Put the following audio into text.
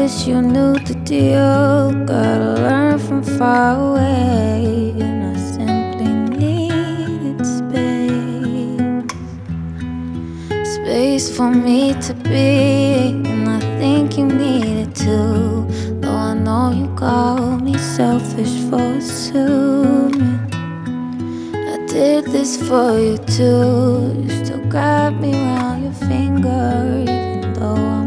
wish you knew the deal. Gotta learn from far away, and I simply needed space. Space for me to be, and I think you need it too. Though I know you call me selfish for assuming I did this for you too. You still got me round your finger, even though I'm